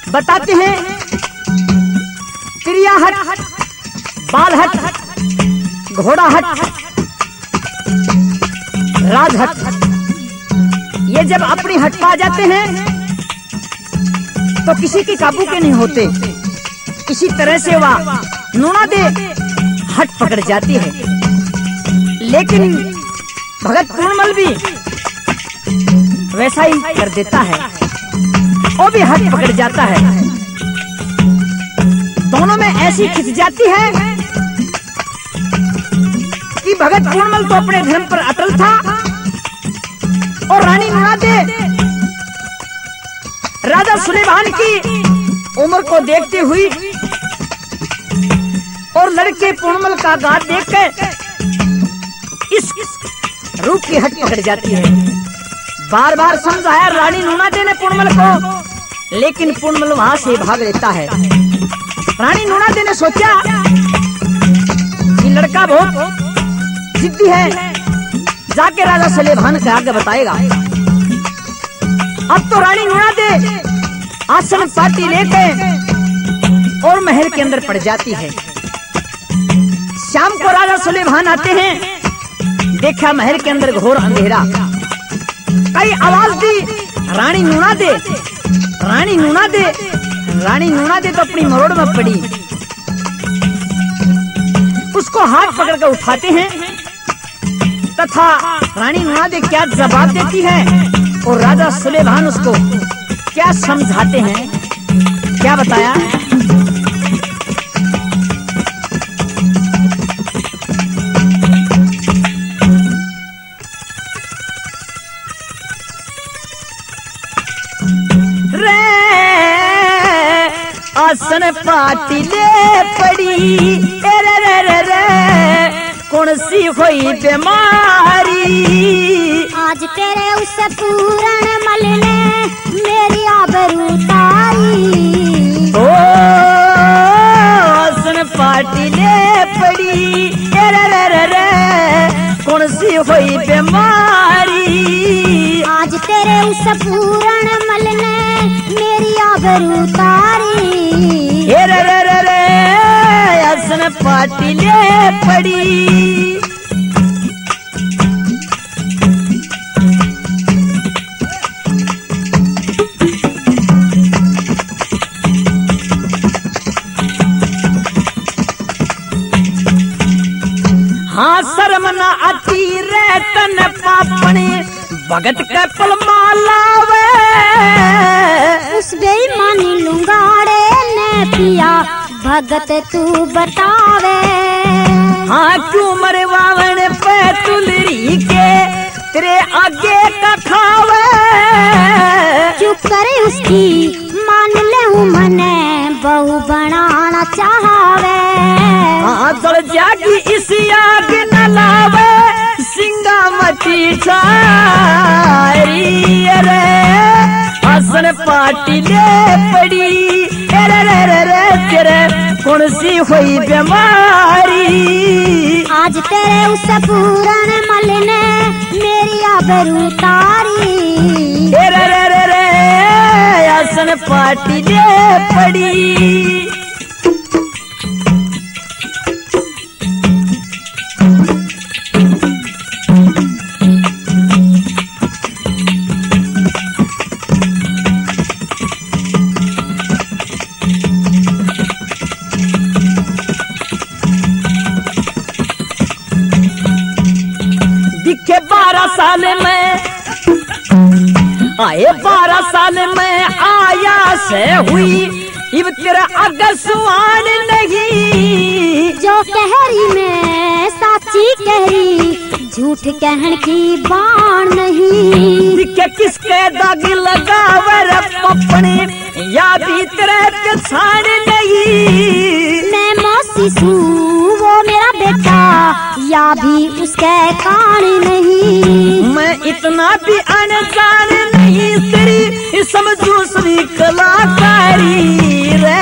बताते हैं त्रिया हट, बाल हट, घोड़ा हट, राज हट। ये जब अपनी हट पा जाते हैं तो किसी के काबू के नहीं होते। इसी तरह से वह नूना दे हट पकड़ जाती है। लेकिन भगत पूर्णमल भी वैसा ही कर देता है, वो भी हट पकड़ जाता है। दोनों में ऐसी खिंच जाती है कि भगत पूर्णमल तो अपने धर्म पर अटल था और रानी नूना दे राजा सुलेमान की उम्र को देखती हुई और लड़के पूर्णमल का गात देखकर इस रूप की हट पकड़ जाती है। बार बार समझाया रानी नूना दे ने पूर्णमल को, लेकिन पूर्णमल वहां से भाग लेता है। रानी नूना दे ने सोचा कि लड़का बहुत जिद्दी है, जाके राजा सुलेमान के आगे बताएगा। अब तो रानी नूना दे आसन पाती लेके और महल के अंदर पड़ जाती है। शाम को राजा सुलेमान आते हैं, देखा महल के अंदर घोर अंधेरा। कई आवाज दी रानी नूना दे, रानी नूना दे, रानी नूना दे तो अपनी मरोड़ में पड़ी। उसको हाथ पकड़ कर उठाते हैं तथा रानी नूना दे क्या जवाब देती है और राजा सुलेमान उसको क्या समझाते हैं, क्या बताया। आसन पाती ले पड़ी रे रे रे रे, कौन सी हुई बीमारी। आज तेरे उस पूर्णमल ने मेरी आबरू तारी। ओ आसन पाती ले पड़ी रे रे रे रे, कौन सी हुई बीमारी। आज तेरे उस पूर्णमल ने मेरी आबरू तारी। रे रे रे रे, आसन पाती ले पड़ी। हाँ शर्म न आती रे तन पापने, भगत के पल मालावे। उस बेईमानी लुंगाड़े ने पिया भगत तू बतावे। हाँ क्यों मरवावन पे तुलरी के तेरे आगे का खावे। चुप करे उसकी मान ले मने बहू बनाना चाहवे। हाँ जल जागी इसी आग न लावे, सिंगा मची छारी रे। आसन पाटी ले पड़ी रे रे रे रे, तेरे कौन सी हुई बीमारी। आज तेरे उस पूर्णमल ने मेरी आबरू तारी। रे रे रे रे, आसन पाटी ले पड़ी। दिखे 12 साल में आए, 12 साल में आया से हुई, इब तेरा अगर सुहान नहीं। जो कहरी में साची कहरी, झूठ कहन की बाण नहीं। दिखे किसके दाग लगावर पपने, या भी तेरे के छान नहीं। मैं मौसी सू वो मेरा बेटा, या भी उसके कान नहीं। मैं इतना भी अनजान नहीं, तेरी समझू सभी कलाकारी रे।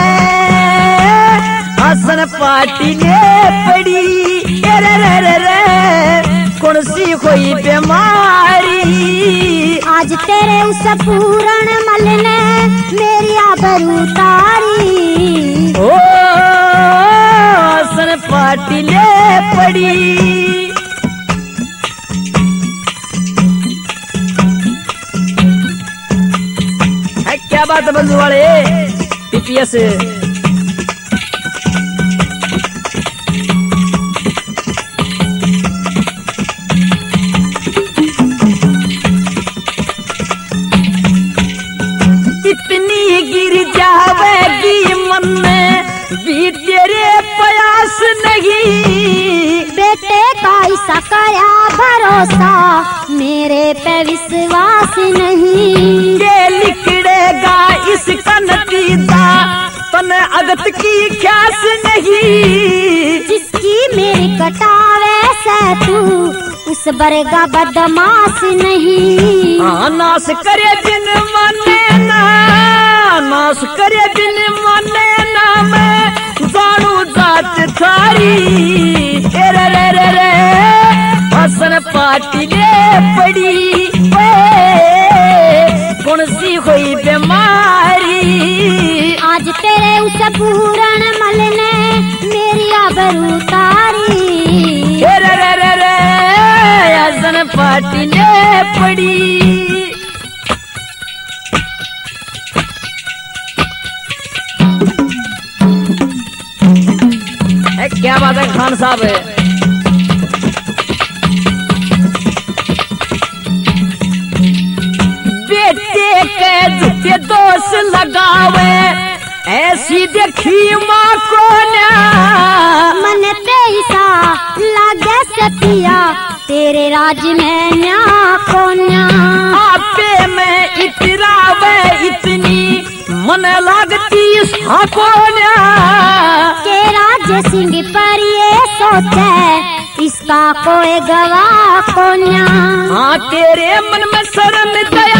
आसन पाटी ले पड़ी रे रे रे रे, कौन सी कोई बीमारी। आज तेरे उस पूर्णमल ने मेरी आबरू तारी। ओ सन पार्टी ले पड़ी। है क्या बात है बंधु वाले टीपीएस। इतनी गिर जावेगी मन में भी तेरे प्रयास नहीं। बेटे का ऐसा कया भरोसा मेरे पे विश्वास नहीं। ये लिखड़ेगा इसका नतीजा तन अगत की ख्यास नहीं। जिसकी मेरी कटावे से तू उस बरगा बदमाश नहीं। नाश करे बिन माने ना, नाश करे बिन माने ना मैं जानू जात थारी। रे रे रे रे हसन पार्टी ले पड़ी। कौन सी हुई बीमारी आज तेरे उस पूरण मल ने मेरी आबरू तारी। रे रे रे रे हसन पार्टी ले पड़ी। क्या बात है खान साहब। बेटे के झूठे दोष लगावे ऐसी देखी माँ को ना। मन तेईसा लागे सतिया तेरे राज में न्या को न्या। आपे में इतरावे इतनी मन लगती को ना। के राज सिंह पर ये सोचे इसका कोई गवाह को न्या। हाँ तेरे मन में शर्म दया